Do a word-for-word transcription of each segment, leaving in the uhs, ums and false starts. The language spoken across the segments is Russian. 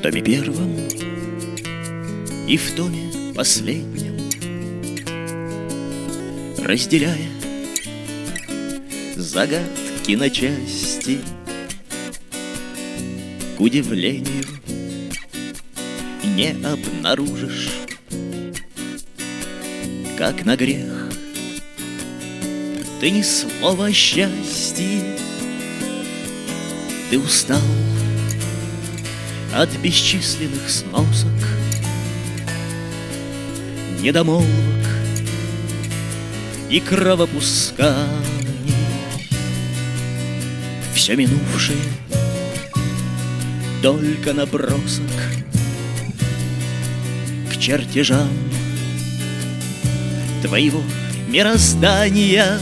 томе первом и в томе последнем, разделяя загадки на части, к удивлению не обнаружишь, как на грех ты ни слова о счастье. Ты устал от бесчисленных сносок, недомолвок и кровопусканий. Все минувшее только набросок к чертежам твоего мироздания.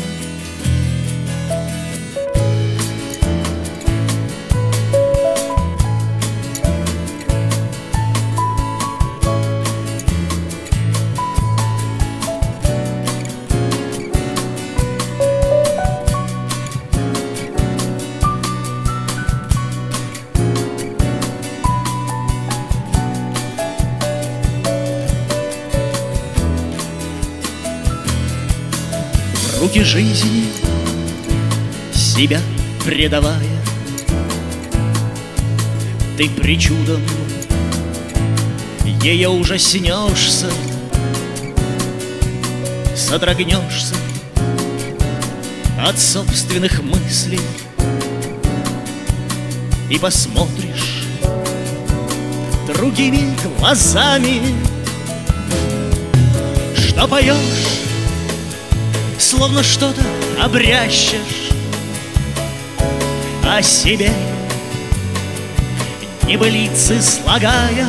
Руки жизни себя предавая, ты причудом ее ужаснешься, содрогнешься от собственных мыслей и посмотришь другими глазами, что поешь, словно что-то обрящешь о себе, небылицы слагая,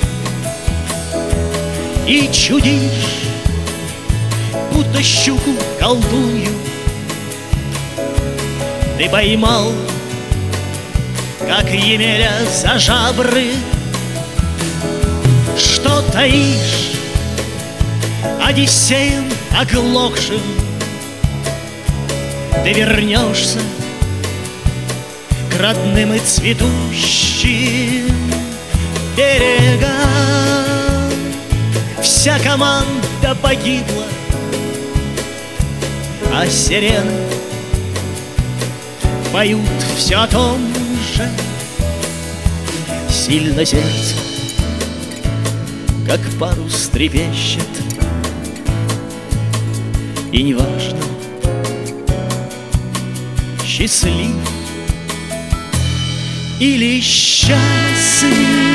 и чудишь, будто щуку колдунью ты поймал, как Емеля за жабры. Что таишь, Одиссеем оглохшим, ты вернешься к родным и цветущим берегам. Вся команда погибла, а сирены поют все о том же. Сильно сердце, как парус трепещет, и неважно, счастлив или счастлив.